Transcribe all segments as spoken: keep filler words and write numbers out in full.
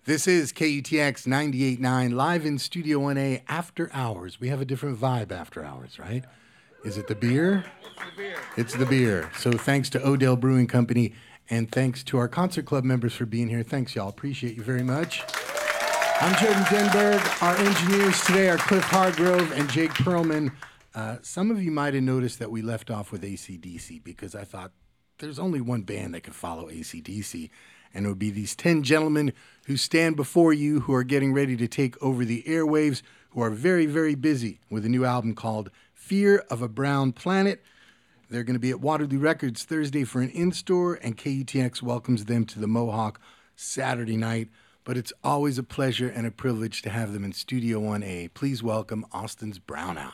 This is K U T X ninety-eight point nine, live in Studio one A after hours. We have a different vibe after hours, right? Is it the beer? It's the beer. It's the beer. So thanks to Odell Brewing Company, and thanks to our Concert Club members for being here. Thanks, y'all. Appreciate you very much. I'm Jordan Denberg. Our engineers today are Cliff Hargrove and Jake Perlman. Uh, some of you might have noticed that we left off with A C D C because I thought there's only one band that could follow A C D C, and it would be these ten gentlemen who stand before you who are getting ready to take over the airwaves, who are very, very busy with a new album called Fear of a Brown Planet. They're going to be at Waterloo Records Thursday for an in-store, and K U T X welcomes them to the Mohawk Saturday night. But it's always a pleasure and a privilege to have them in Studio one A. Please welcome Austin's Brownout.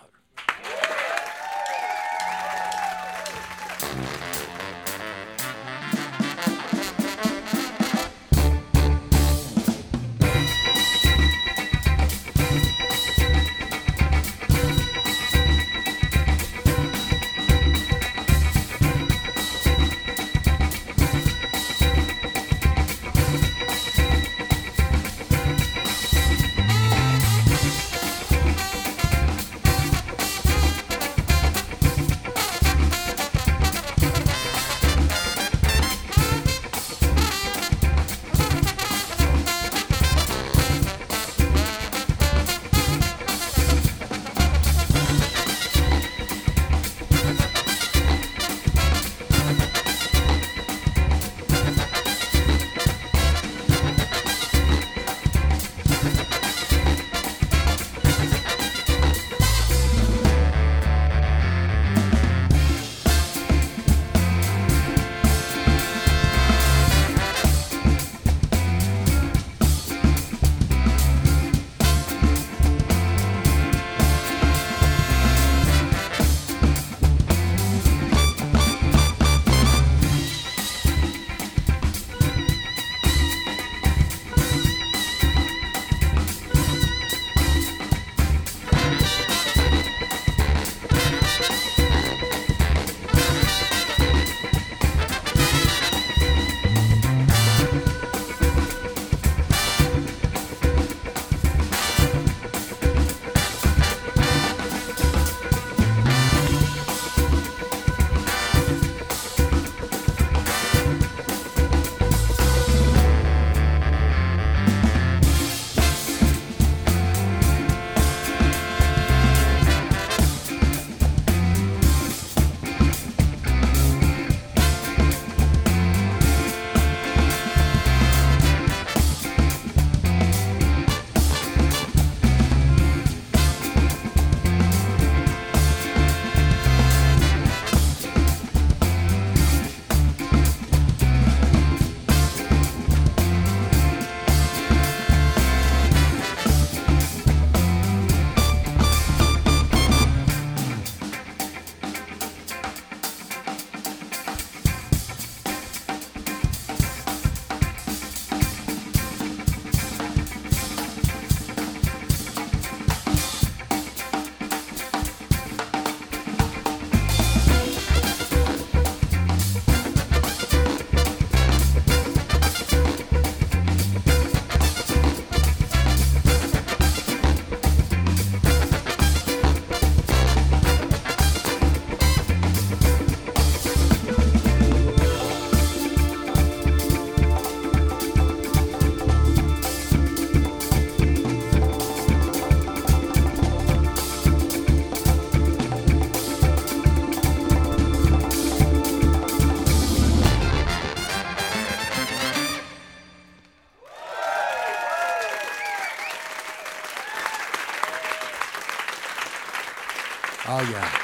Oh,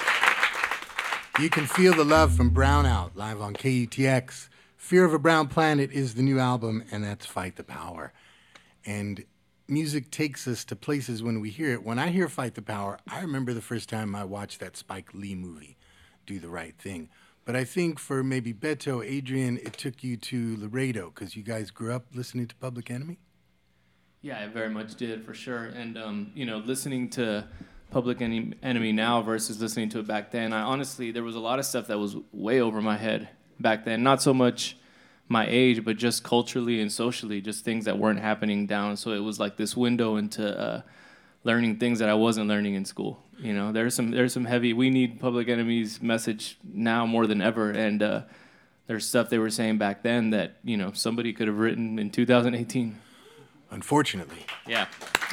yeah. You can feel the love from Brownout live on K U T X. Fear of a Brown Planet is the new album, and that's Fight the Power. And music takes us to places when we hear it. When I hear Fight the Power, I remember the first time I watched that Spike Lee movie, Do the Right Thing. But I think for maybe Beto, Adrian, it took you to Laredo because you guys grew up listening to Public Enemy? Yeah, I very much did, for sure. And, um, you know, listening to Public Enemy now versus listening to it back then, I honestly, there was a lot of stuff that was way over my head back then. Not so much my age, but just culturally and socially, just things that weren't happening down. So it was like this window into uh, learning things that I wasn't learning in school. You know, there's some there's some heavy. We need Public Enemy's message now more than ever, and uh, there's stuff they were saying back then that, you know, somebody could have written in two thousand eighteen. Unfortunately. Yeah.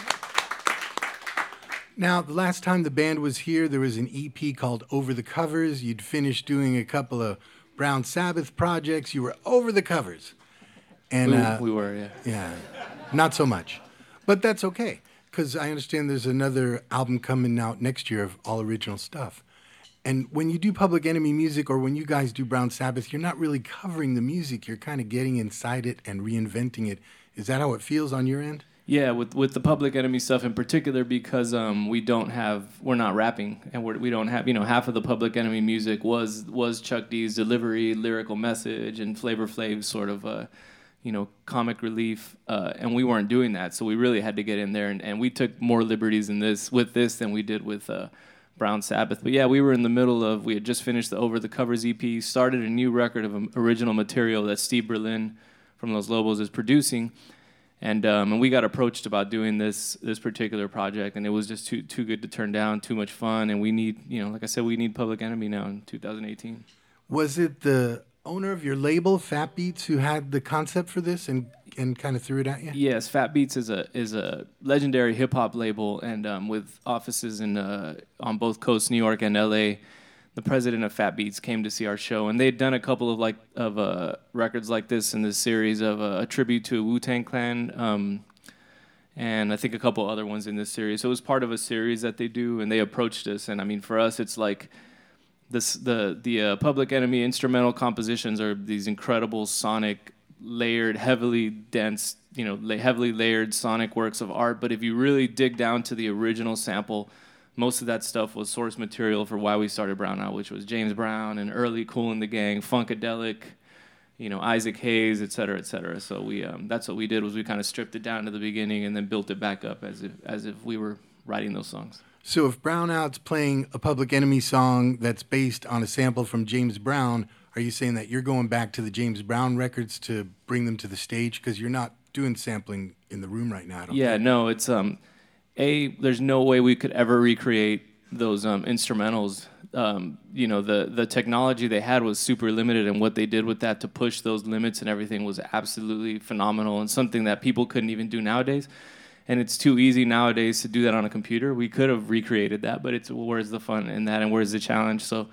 Now, the last time the band was here, there was an E P called Over the Covers. You'd finished doing a couple of Brown Sabbath projects. You were over the covers. And we, uh, we were, yeah. Yeah, not so much. But that's okay, because I understand there's another album coming out next year of all original stuff. And when you do Public Enemy music, or when you guys do Brown Sabbath, you're not really covering the music. You're kind of getting inside it and reinventing it. Is that how it feels on your end? Yeah, with with the Public Enemy stuff in particular, because um, we don't have, we're not rapping, and we're, we don't have, you know, half of the Public Enemy music was was Chuck D's delivery, lyrical message, and Flavor Flav's sort of, uh, you know, comic relief, uh, and we weren't doing that, so we really had to get in there, and, and we took more liberties in this with this than we did with uh, Brown Sabbath. But yeah, we were in the middle of, we had just finished the Over the Covers E P, started a new record of original material that Steve Berlin from Los Lobos is producing. And um, and we got approached about doing this this particular project, and it was just too too good to turn down, too much fun, and we need, you know, like I said, we need Public Enemy now in two thousand eighteen. Was it the owner of your label, Fat Beats, who had the concept for this and, and kind of threw it at you? Yes, Fat Beats is a is a legendary hip hop label, and um, with offices in uh, on both coasts, New York and L A. The president of Fat Beats came to see our show, and they'd done a couple of like of uh, records like this in this series of uh, a tribute to Wu-Tang Clan, um, and I think a couple other ones in this series. So it was part of a series that they do, and they approached us. And I mean, for us, it's like this: the the uh, Public Enemy instrumental compositions are these incredible sonic, layered, heavily dense, you know, la- heavily layered sonic works of art. But if you really dig down to the original sample, most of that stuff was source material for why we started Brown Out, which was James Brown and early Kool and the Gang, Funkadelic, you know, Isaac Hayes, et cetera, et cetera. So we, um, that's what we did, was we kind of stripped it down to the beginning and then built it back up as if as if we were writing those songs. So if Brown Out's playing a Public Enemy song that's based on a sample from James Brown, are you saying that you're going back to the James Brown records to bring them to the stage? Because you're not doing sampling in the room right now, I don't Yeah, think. no, it's... um. A, there's no way we could ever recreate those um, instrumentals. Um, you know, the the technology they had was super limited, and what they did with that to push those limits and everything was absolutely phenomenal, and something that people couldn't even do nowadays. And it's too easy nowadays to do that on a computer. We could have recreated that, but it's where's the fun in that, and where's the challenge? So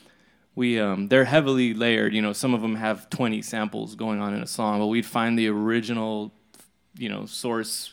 we um, they're heavily layered. You know, some of them have twenty samples going on in a song, but we'd find the original, you know, source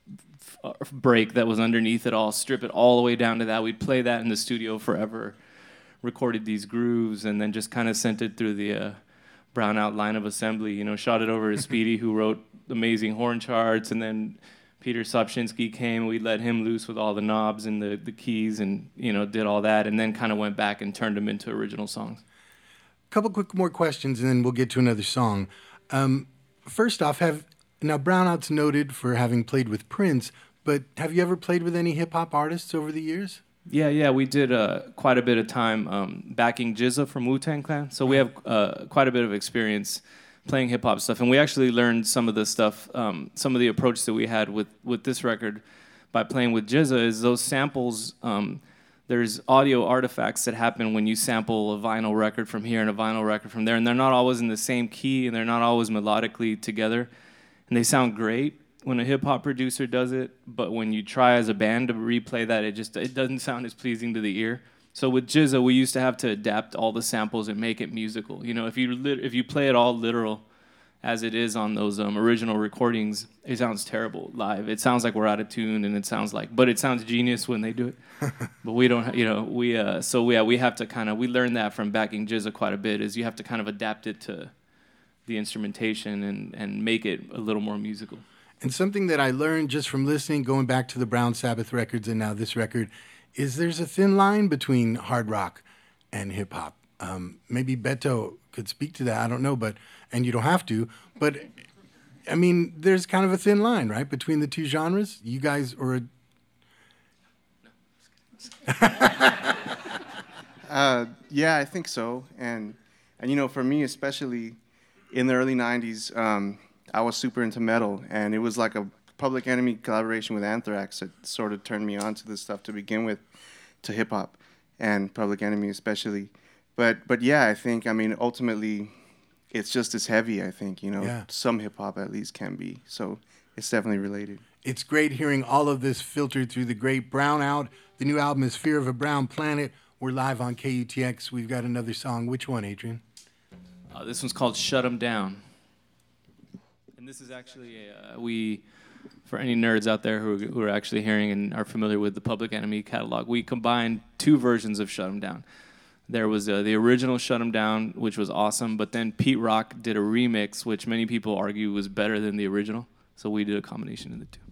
break that was underneath it all, strip it all the way down to that. We'd play that in the studio forever, recorded these grooves, and then just kind of sent it through the uh, Brown Out line of assembly, you know, shot it over to Speedy, who wrote amazing horn charts, and then Peter Sopchinski came, we let him loose with all the knobs and the, the keys, and, you know, did all that, and then kind of went back and turned them into original songs. A couple quick more questions, and then we'll get to another song. Um, first off, have now Brown Out's noted for having played with Prince, but have you ever played with any hip-hop artists over the years? Yeah, yeah, we did uh, quite a bit of time um, backing G Z A from Wu-Tang Clan, so we have uh, quite a bit of experience playing hip-hop stuff, and we actually learned some of the stuff, um, some of the approach that we had with, with this record by playing with G Z A is those samples, um, there's audio artifacts that happen when you sample a vinyl record from here and a vinyl record from there, and they're not always in the same key, and they're not always melodically together, and they sound great when a hip-hop producer does it, but when you try as a band to replay that, it just it doesn't sound as pleasing to the ear. So with G Z A, we used to have to adapt all the samples and make it musical. You know, if you lit- if you play it all literal, as it is on those um, original recordings, it sounds terrible live. It sounds like we're out of tune, and it sounds like, but it sounds genius when they do it. But we don't, you know, we uh, so yeah, we have to kind of we learned that from backing G Z A quite a bit. Is you have to kind of adapt it to the instrumentation and and make it a little more musical. And something that I learned just from listening, going back to the Brown Sabbath records and now this record, is there's a thin line between hard rock and hip hop. Um, maybe Beto could speak to that. I don't know, but and you don't have to. But I mean, there's kind of a thin line, right, between the two genres. You guys are. A... uh, yeah, I think so. And and you know, for me especially, in the early nineties, um, I was super into metal, and it was like a Public Enemy collaboration with Anthrax that sort of turned me on to this stuff to begin with, to hip hop, and Public Enemy especially. But but yeah, I think I mean ultimately, it's just as heavy. I think you know Yeah. some hip hop at least can be. So it's definitely related. It's great hearing all of this filtered through the great Brownout. The new album is Fear of a Brown Planet. We're live on K U T X. We've got another song. Which one, Adrian? Uh, this one's called Shut 'Em Down. And this is actually, a, uh, we, for any nerds out there who are, who are actually hearing and are familiar with the Public Enemy catalog, we combined two versions of Shut 'Em Down. There was uh, the original Shut 'Em Down, which was awesome, but then Pete Rock did a remix, which many people argue was better than the original. So we did a combination of the two.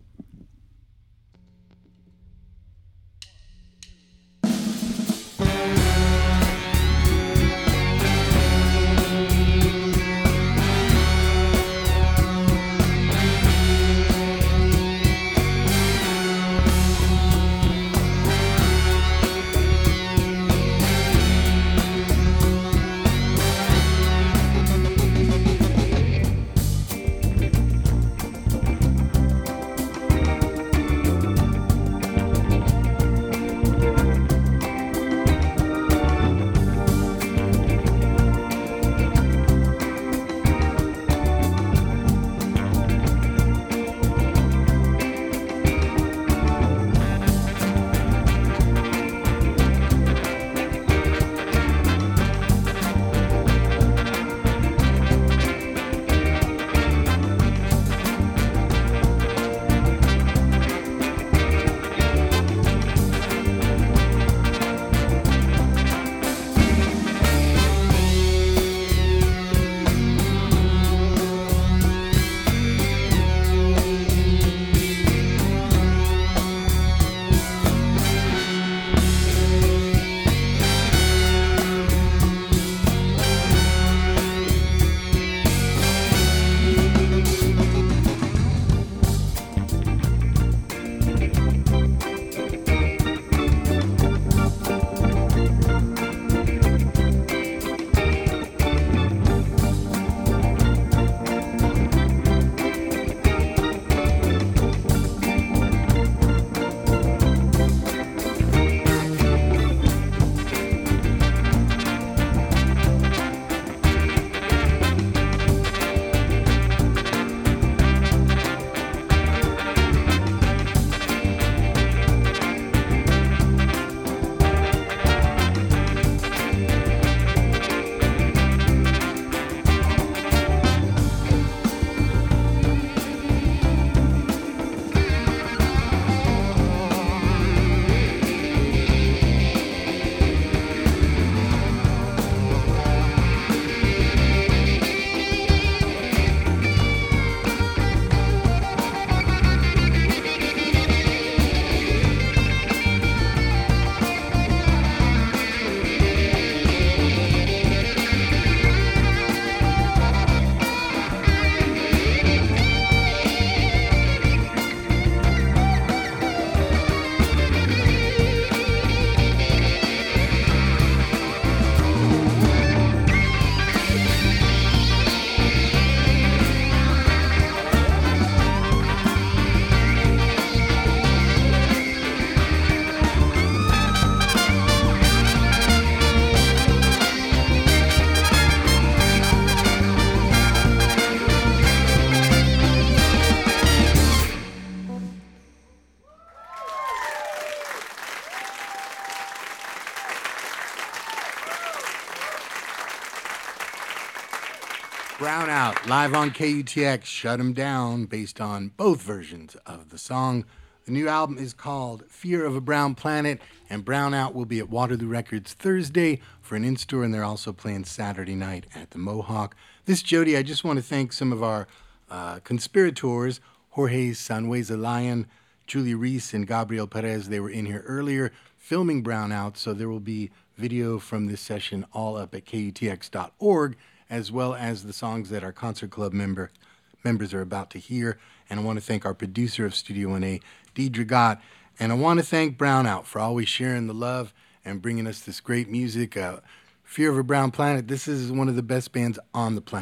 Brownout, live on K U T X, Shut 'Em Down, based on both versions of the song. The new album is called Fear of a Brown Planet, and Brownout will be at Waterloo Records Thursday for an in-store, and they're also playing Saturday night at the Mohawk. This, Jody, I just want to thank some of our uh, conspirators, Jorge Sanhueza Lion, Julie Reese, and Gabriel Perez. They were in here earlier filming Brownout, so there will be video from this session all up at K U T X dot org, as well as the songs that our Concert Club member members are about to hear. And I want to thank our producer of Studio one A, Deidre Gott. And I want to thank Brownout for always sharing the love and bringing us this great music. Uh, Fear of a Brown Planet, this is one of the best bands on the planet.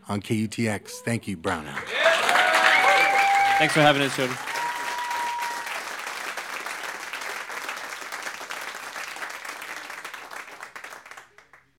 on K U T X. Thank you, Brown House. Thanks for having us, Jody.